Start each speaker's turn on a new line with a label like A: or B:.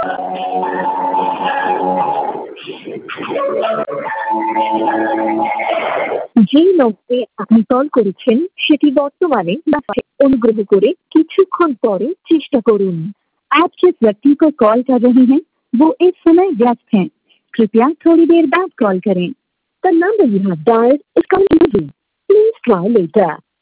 A: যে নম্বরে আপনি কল করেছেন সেটি বর্তমানে ব্যস্ত। অনুগ্रह করে কিছুক্ষণ পরে চেষ্টা করুন। आप जिस व्यक्ति को कॉल कर रहे हैं वो इस समय व्यस्त हैं। कृपया थोड़ी देर बाद कॉल करें। The number you have dialed is currently busy. Please try later.